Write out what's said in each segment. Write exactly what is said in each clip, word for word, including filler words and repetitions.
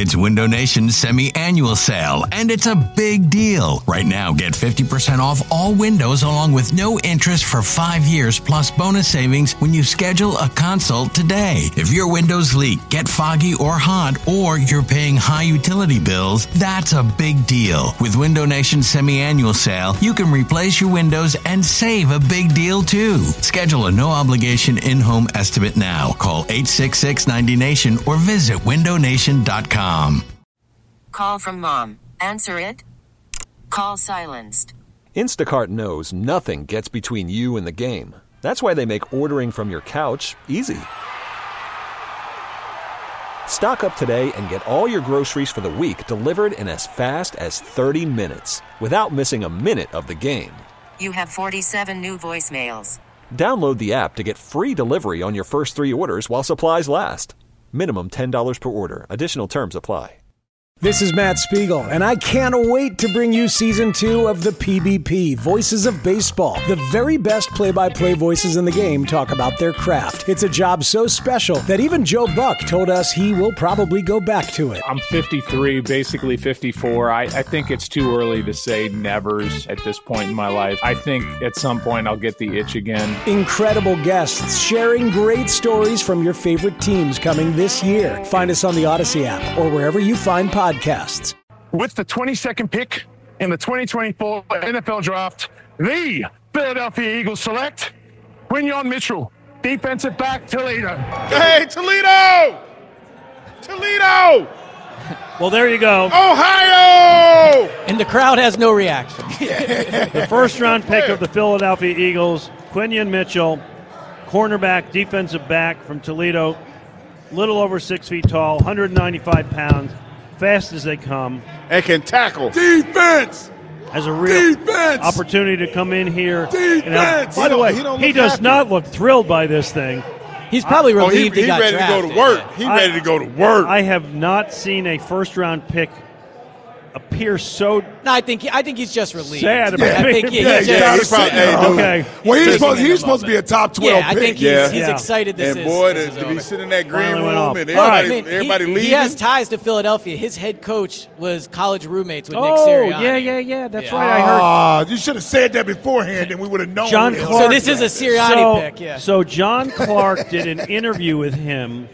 It's Window Nation's semi-annual sale, and it's a big deal. Right now, get fifty percent off all windows along with no interest for five years plus bonus savings when you schedule a consult today. If your windows leak, get foggy or hot, or you're paying high utility bills, that's a big deal. With Window Nation's semi-annual sale, you can replace your windows and save a big deal too. Schedule a no-obligation in-home estimate now. Call eight six six, ninety nation or visit window nation dot com. Call from mom. Answer it. Call silenced. Instacart knows nothing gets between you and the game. That's why they make ordering from your couch easy. Stock up today and get all your groceries for the week delivered in as fast as thirty minutes without missing a minute of the game. You have forty-seven new voicemails. Download the app to get free delivery on your first three orders while supplies last. Minimum ten dollars per order. Additional terms apply. This is Matt Spiegel, and I can't wait to bring you Season two of the P B P, Voices of Baseball. The very best play-by-play voices in the game talk about their craft. It's a job so special that even Joe Buck told us he will probably go back to it. I'm fifty-three, basically fifty-four. I, I think it's too early to say nevers at this point in my life. I think at some point I'll get the itch again. Incredible guests sharing great stories from your favorite teams coming this year. Find us on the Odyssey app or wherever you find podcasts. Podcasts. With the twenty-second pick in the twenty twenty-four N F L Draft, the Philadelphia Eagles select Quinyon Mitchell, defensive back, Toledo. Hey, Toledo! Toledo! Well, there you go. Ohio! And the crowd has no reaction. The first-round pick of the Philadelphia Eagles, Quinyon Mitchell, cornerback, defensive back from Toledo, little over six feet tall, one hundred ninety-five pounds. Fast as they come. And can tackle. Defense! Has a real Defense! opportunity to come in here. Defense! And have, by the way, he, he does happy. not look thrilled by this thing. He's probably relieved oh, he, he, he got ready drafted. to go to work. He's ready to go to work. I have not seen a first-round pick appear so No, I think he, I think he's just relieved. sad yeah. about I think he, yeah, he's yeah, just, he's probably, hey, okay. Well, he's supposed, he's supposed to be a top twelve yeah, pick. I think he's, yeah. he's Yeah. excited this and is boy, this to, is to be over. sitting in that green Finally went room off. and Oh, everybody, I mean, everybody he, leaving. he has ties to Philadelphia. His head coach was college roommates with Nick Oh, Sirianni. yeah, yeah, yeah. That's Yeah. right. I heard. Ah, you should have said that beforehand, and we would have known. John who the hell Clark- So this is a Sirianni so, pick, yeah. So John Clark did an interview with him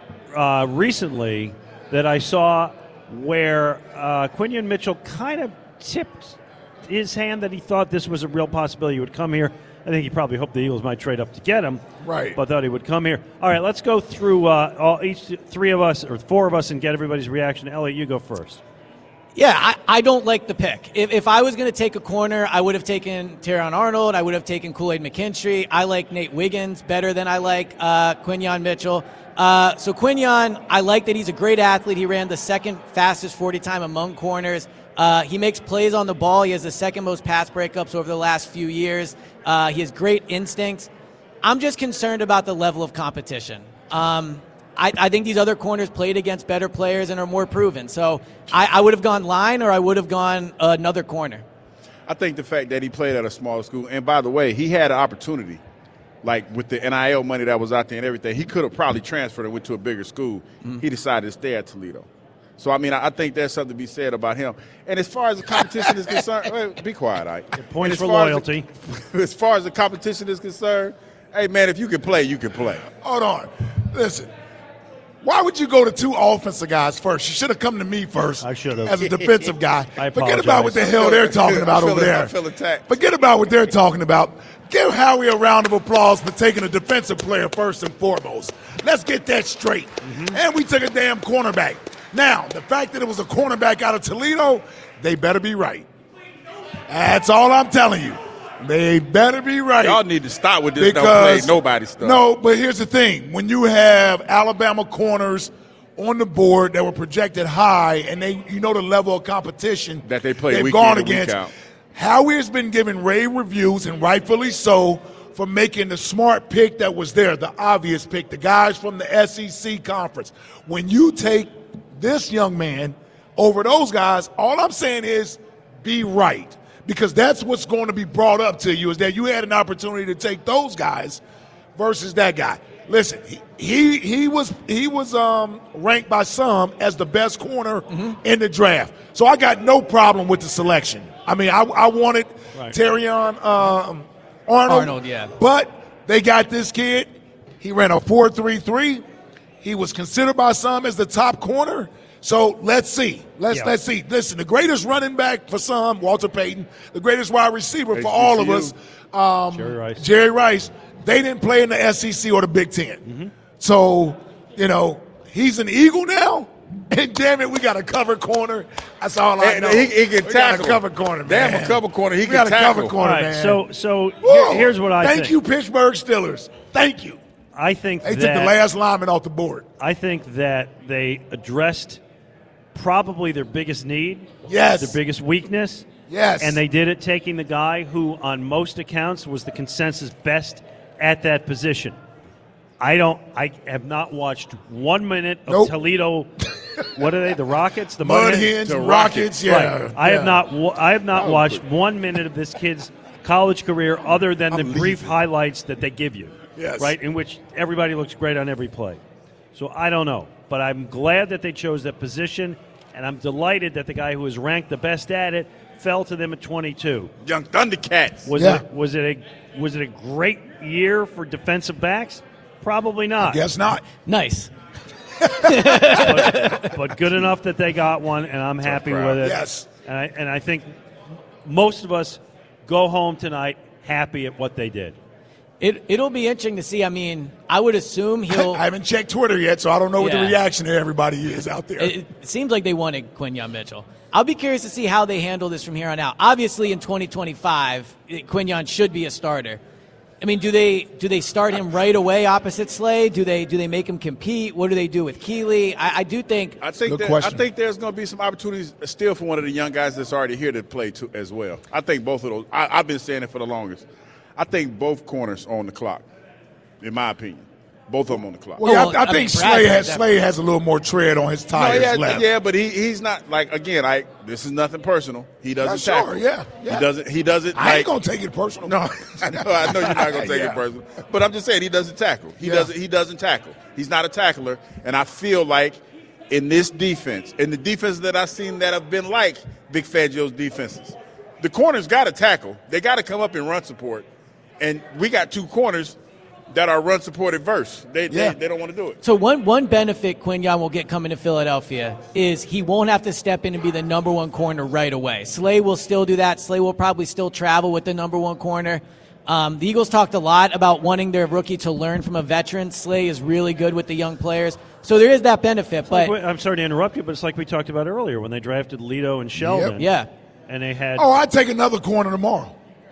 uh, recently that I saw where uh, Quinyon Mitchell kind of tipped his hand that he thought this was a real possibility he would come here. I think he probably hoped the Eagles might trade up to get him, Right. but thought he would come here. All right, let's go through uh, all, each three of us or four of us and get everybody's reaction. Elliot, you go first. Yeah, I, I don't like the pick. If, if I was going to take a corner, I would have taken Terron Arnold. I would have taken Kool-Aid McKinstry. I like Nate Wiggins better than I like uh, Quinyon Mitchell. Uh, so Quinyon, I like that he's a great athlete. He ran the second fastest forty time among corners. Uh, he makes plays on the ball. He has the second most pass breakups over the last few years. Uh, he has great instincts. I'm just concerned about the level of competition. Um, I, I think these other corners played against better players and are more proven. So I, I would have gone line or I would have gone another corner. I think the fact that he played at a smaller school, and by the way, he had an opportunity, like with the N I L money that was out there and everything. He could have probably transferred and went to a bigger school. Mm-hmm. He decided to stay at Toledo. So, I mean, I think there's something to be said about him. And as far as the competition is concerned, wait, be quiet, Ike. Points for loyalty. As, the, as far as the competition is concerned, hey, man, if you can play, you can play. Hold on. Listen. Why would you go to two offensive guys first? You should have come to me first. I should have. As a defensive guy. I Forget about what the hell they're talking about over there. I feel attacked. Forget about what they're talking about. Give Howie a round of applause for taking a defensive player first and foremost. Let's get that straight. Mm-hmm. And we took a damn cornerback. Now, the fact that it was a cornerback out of Toledo, they better be right. That's all I'm telling you. They better be right. Y'all need to stop with this because, don't play nobody stuff. No, but here's the thing. When you have Alabama corners on the board that were projected high and they, you know the level of competition that they play they've week gone in and against, week out. Howie has been giving rave reviews, and rightfully so, for making the smart pick that was there, the obvious pick, the guys from the S E C conference. When you take this young man over those guys, all I'm saying is be right. Because that's what's going to be brought up to you is that you had an opportunity to take those guys versus that guy. listen, he he, he was he was um, ranked by some as the best corner mm-hmm. in the draft. So I got no problem with the selection. I mean, I, I wanted right. Terrion um, Arnold, Arnold, yeah. But they got this kid. He ran a four three three. He was considered by some as the top corner. So let's see. Let's yeah. let's see. Listen, the greatest running back for some, Walter Payton, the greatest wide receiver for all of us, um, Jerry Rice. Jerry Rice. They didn't play in the S E C or the Big Ten. Mm-hmm. So, you know, he's an Eagle now. And damn it, we got a cover corner. That's all I know. He, he can we tackle. Got a cover corner, man. Damn, a cover corner. He we can got tackle. a cover corner, right, man. So, so here, here's what I Thank think. you, Pittsburgh Steelers. Thank you. I think they that, took the last lineman off the board. I think that they addressed probably their biggest need. Yes. Their biggest weakness. Yes. And they did it taking the guy who, on most accounts, was the consensus best at that position. I don't. I have not watched one minute of nope. Toledo. What are they? The Rockets? The Mud Hens, the Rockets. Yeah. Right. I yeah. have not. I have not watched one minute of this kid's college career, other than the brief highlights that they give you. Yes. Right, in which everybody looks great on every play. So I don't know, but I'm glad that they chose that position, and I'm delighted that the guy who was ranked the best at it fell to them at twenty-two. Young Thundercats. Was yeah. it? Was it a? Was it a great year for defensive backs? Probably not. Guess not. Nice. but, but good enough that they got one, and I'm happy with it. Yes. And I, and I think most of us go home tonight happy at what they did. It, it'll be interesting to see. I mean, I would assume he'll. I haven't checked Twitter yet, so I don't know what yeah. the reaction of everybody is out there. It, it seems like they wanted Quinyon Mitchell. I'll be curious to see how they handle this from here on out. Obviously, in twenty twenty-five, Quinyon should be a starter. I mean, do they do they start him right away opposite Slay? Do they do they make him compete? What do they do with Keeley? I, I do think. I think that, I think there's going to be some opportunities still for one of the young guys that's already here to play too, as well. I think both of those. I, I've been saying it for the longest. I think both corners are on the clock, in my opinion. Both of them on the clock. Well, well I, I, I think mean, Slay has Slay has a little more tread on his tires no, yeah, left. Yeah, but he, he's not like again. I this is nothing personal. He doesn't yeah, tackle. Sure, yeah, yeah. He doesn't. He doesn't. I like, ain't gonna take it personal. No, I know. I know you're not gonna take yeah. it personal. But I'm just saying he doesn't tackle. He Yeah. doesn't. He doesn't tackle. He's not a tackler. And I feel like in this defense, in the defense that I've seen that have been like Vic Fangio's defenses, the corners got to tackle. They got to come up and run support. And we got two corners that are run supported verse. They, Yeah. they they don't want to do it. So one one benefit Quinyon will get coming to Philadelphia is he won't have to step in and be the number one corner right away. Slay will still do that. Slay will probably still travel with the number one corner. Um, the Eagles talked a lot about wanting their rookie to learn from a veteran. Slay is really good with the young players. So there is that benefit. But like, I'm sorry to interrupt you, but it's like we talked about earlier when they drafted Lito and Sheldon. Yep. yeah. And they had. Oh, I'd take another corner tomorrow.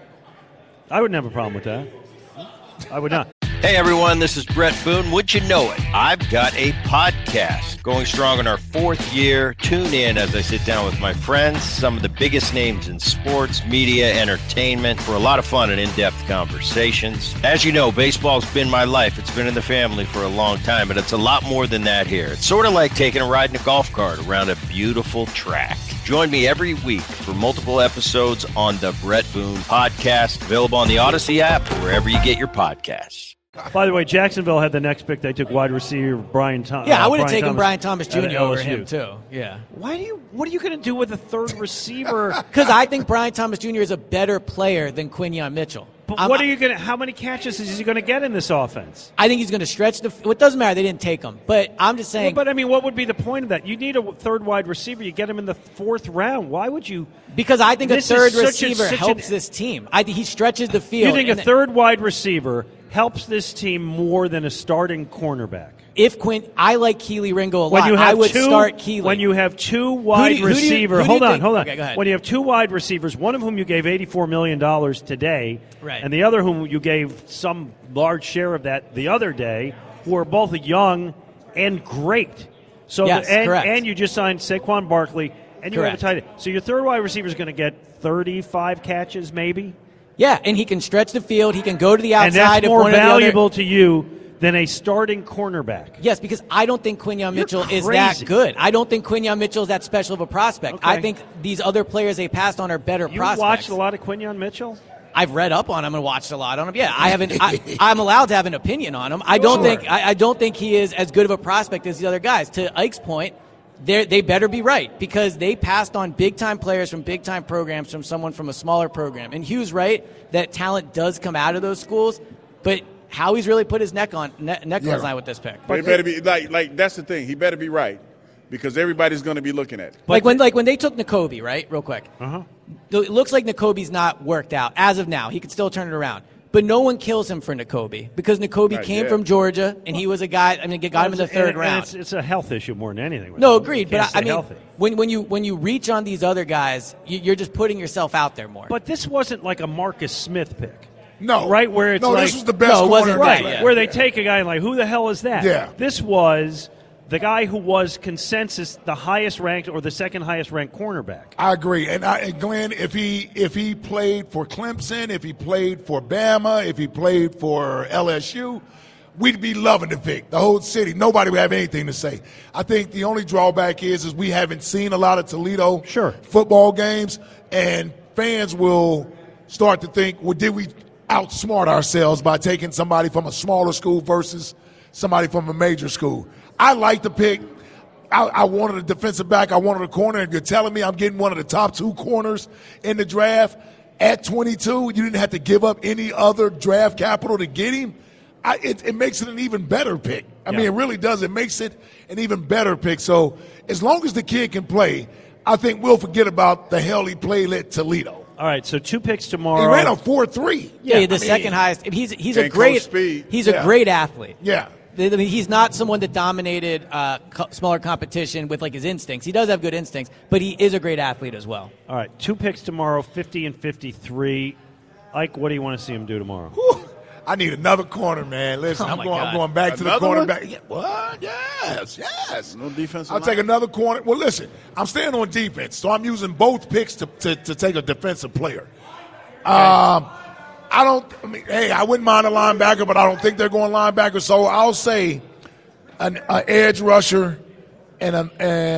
I wouldn't have a problem with that. I would not. Hey everyone, this is Brett Boone. Would you know it? I've got a podcast going strong in our fourth year. Tune in as I sit down with my friends, some of the biggest names in sports, media, entertainment, for a lot of fun and in-depth conversations. As you know, baseball's been my life. It's been in the family for a long time, but it's a lot more than that here. It's sort of like taking a ride in a golf cart around a beautiful track. Join me every week for multiple episodes on the Brett Boone Podcast, available on the Odyssey app or wherever you get your podcasts. By the way, Jacksonville had the next pick. They took wide receiver Brian Thomas. Yeah, I would have uh, taken Thomas Brian Thomas Junior over L S U. him, too. Yeah. Why do you? What are you going to do with a third receiver? Because I think Brian Thomas Junior is a better player than Quinyon Mitchell. But I'm, what are you going to? How many catches is he going to get in this offense? I think he's going to stretch the. Well, it doesn't matter. They didn't take him. But I'm just saying. Well, but I mean, what would be the point of that? You need a third wide receiver. You get him in the fourth round. Why would you? Because I think a This third is such a- receiver such helps an- this team. I think he stretches the field. You think a And third wide receiver helps this team more than a starting cornerback? If Quinn, I like Keely Ringo a When lot. you have I would two, start Keely. When you have two wide who do you- receiver, who do you hold on, think- hold on. Okay, go ahead. When you have two wide receivers, one of whom you gave eighty-four million dollars today, Right. and the other whom you gave some large share of that the other day, who are both young and great. So Yes, the, and, correct. and you just signed Saquon Barkley, and you Correct. have a tight end. So your third wide receiver is going to get thirty-five catches, maybe. Yeah, and he can stretch the field. He can go to the outside. And that's of more one of the valuable other- to you than a starting cornerback. Yes, because I don't think Quinyon You're Mitchell is crazy. that good. I don't think Quinyon Mitchell is that special of a prospect. Okay. I think these other players they passed on are better You prospects. watched a lot of Quinyon Mitchell? I've read up on him and watched a lot on him. Yeah, I haven't. I, I'm allowed to have an opinion on him. I don't Sure. think. I, I don't think he is as good of a prospect as the other guys. To Ike's point, they they better be right because they passed on big time players from big time programs from someone from a smaller program. And Hugh's right that talent does come out of those schools, but Howie's really put his neck on neck, neck on Yeah. his line with this pick. But he better be like like that's the thing. He better be right because everybody's going to be looking at it. Like when like when they took Nakobe, right? Real quick. Uh-huh. It looks like Nakobe's not worked out as of now. He could still turn it around. But no one kills him for Nakobe because Nakobe Not came yet. from Georgia and he was a guy. I mean, got him in the And- third and round. It's, it's a health issue more than anything. with No, him. agreed. He But can't I, I stay mean, healthy. when when you when you reach on these other guys, you, you're just putting yourself out there more. But this wasn't like a Marcus Smith pick. No. Right where it's no, like this was the best No, it wasn't corner. that, right yeah. where they take a guy and like who the hell is that? Yeah. This was the guy who was consensus the highest ranked or the second highest ranked cornerback. I agree, and, I, and Glenn, if he if he played for Clemson, if he played for Bama, if he played for L S U, we'd be loving the pick. The whole city, nobody would have anything to say. I think the only drawback is is we haven't seen a lot of Toledo Sure. football games, and fans will start to think, well, did we outsmart ourselves by taking somebody from a smaller school versus somebody from a major school? I like the pick. I, I wanted a defensive back. I wanted a corner. And you're telling me I'm getting one of the top two corners in the draft at twenty-two. You didn't have to give up any other draft capital to get him. I, it, it makes it an even better pick. I Yeah. mean, it really does. It makes it an even better pick. So as long as the kid can play, I think we'll forget about the hell he played at Toledo. All right, so two picks He tomorrow. ran a four three. yeah, the I mean, second highest. He's he's a Can't great coach speed. he's Yeah. a great athlete. Yeah. I mean, he's not someone that dominated uh, co- smaller competition with like his instincts. He does have good instincts, but he is a great athlete as well. All right, two picks tomorrow, fifty and fifty-three. Ike, what do you want to see him do tomorrow? Whew. I need another corner, man. Listen, Oh, I'm my going. God. I'm going back to the Another one? cornerback. Yeah, what? Yes, yes. No defensive I'll line? take another corner. Well, listen, I'm staying on defense, so I'm using both picks to, to, to take a defensive player. Um, I don't. I mean, hey, I wouldn't mind a linebacker, but I don't think they're going linebacker. So I'll say an, an edge rusher and a and,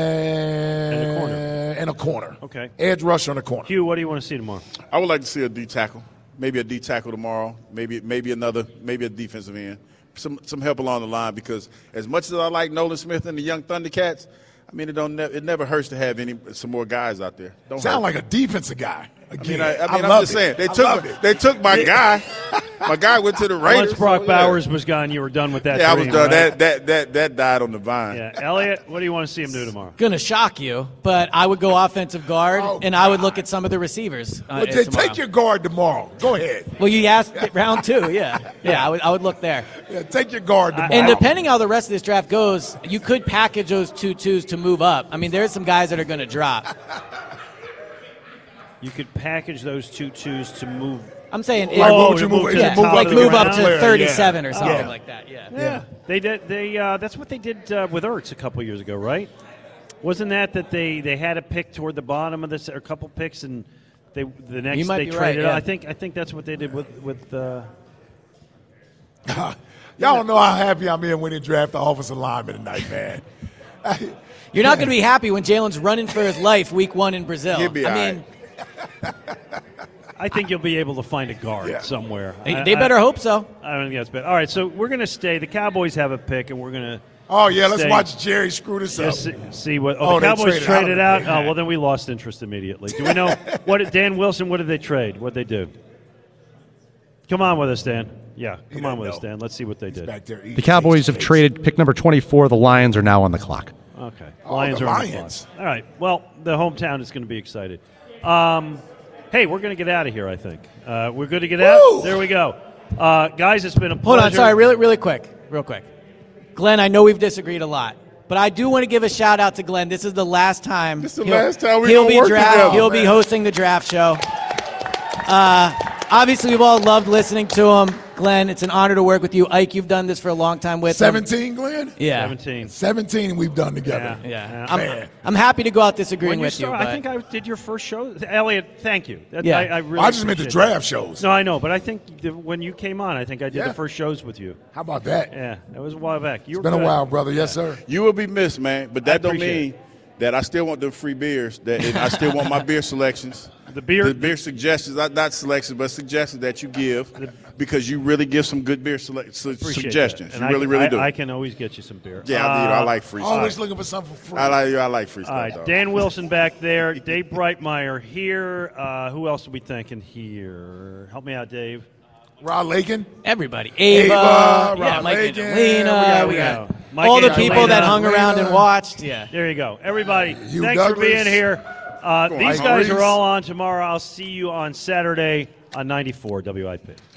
And a corner. and a corner. Okay. Edge rusher and a corner. Hugh, what do you want to see tomorrow? I would like to see a D tackle, maybe a D tackle tomorrow, maybe maybe another, maybe a defensive end, some some help along the line because as much as I like Nolan Smith and the young Thundercats, I mean it don't ne- it never hurts to have any some more guys out there. Don't Sound hurt. like a defensive guy. I Again, mean, I, I mean, love I'm just it. saying they I took love my, it. they took my guy. My guy went to the Raiders. Once Brock so, yeah. Bowers was gone, you were done with that. Yeah, I was dream, done. right? That that that that died on the vine. Yeah, Elliot, what do you want to see him do tomorrow? Gonna shock you, but I would go offensive guard, Oh, and I would look at some of the receivers. Uh, Well, tomorrow. take your guard tomorrow. Go ahead. Well, you asked round two, yeah, yeah. I would, I would look there. Yeah, take your guard tomorrow. And depending how the rest of this draft goes, you could package those two twos to move up. I mean, there's some guys that are going to drop. You could package those two twos to move. I'm saying, Like, it- what would you to move? move Is to it yeah, the move top like of the move up round? to player, thirty-seven yeah. or something Yeah. like that. Yeah. Yeah, they did. They uh, that's what they did uh, with Ertz a couple years ago, right? Wasn't that that they, they had a pick toward the bottom of this, or a couple picks, and they the next You might they be traded. right, out. yeah. I think I think that's what they did with with. Uh, Y'all don't know how happy I'm in when they draft the offensive lineman tonight, man. You're not going to be happy when Jalen's running for his life week one in Brazil. He'll be I all mean, I think you'll be able to find a guard Yeah. somewhere. they, I- they better I, hope so. I don't think that's bad. All right, so we're going to stay. The Cowboys have a pick, and we're going to. Oh, yeah, let's Stay. watch Jerry screw this up. Just see, see what. Oh, Oh, the they Cowboys traded out traded of out. it. Oh, well, then we lost interest immediately. Do we know what did Dan Wilson? What did they trade? What did they do? Come on with us, Dan. Yeah, come on doesn't with us, know. Dan. Let's see what they did. Back there eating The Cowboys have face. traded pick number twenty-four. The Lions are now on the clock. Okay, Oh, Lions the are on the Lions. clock. All right. Well, the hometown is going to be excited. Um, hey, we're going to get out of here. I think uh, we're good to get Woo! out. There we go, uh, guys. It's been a pleasure. Hold on, sorry, really, really quick, real quick. Glenn, I know we've disagreed a lot, but I do want to give a shout out to Glenn. This is the last time. This is the he'll- last time we he'll gonna be work draft. together, He'll be man. hosting the draft show. Uh, obviously, we've all loved listening to him. Glenn, it's an honor to work with you. Ike, you've done this for a long time with him. seventeen, Glenn? Yeah. Seventeen. seventeen we've done together. Yeah. Yeah. Man. I'm, I'm happy to go out disagreeing When you with start, you. I but- think I did your first show, Elliot. Thank you. That- Yeah. I, I really. I just meant the appreciate draft shows. that. No, I know, but I think the, when you came on, I think I did Yeah. the first shows with you. How about that? Yeah, that was a while back. You It's were been a good. while, brother. Yes, sir. You will be missed, man. But I that don't appreciate mean that I still want them free beers. That and I still want my beer selections. The beer, the beer suggestions, not, not selections, but suggestions that you give, because you really give some good beer sele- su- suggestions. That. You and really, I, really I, do. I can always get you some beer. Yeah, uh, I, do. I like free stuff. Always looking for something for free. I like, I like free stuff. All right, though. Dan Wilson back there. Dave Breitmeyer here. Uh, who else are we thinking here? Help me out, Dave. Rod Lakin. Everybody. Ava. Ava yeah, Rod Mike Lakin. Angelina. We We got, got Mike all the Angelina. people that hung Angelina. around and watched. Yeah. There you go. Everybody, Hugh thanks Douglas. for being here. Uh, on, these Mike guys are Maurice. all on tomorrow. I'll see you on Saturday on ninety-four W I P.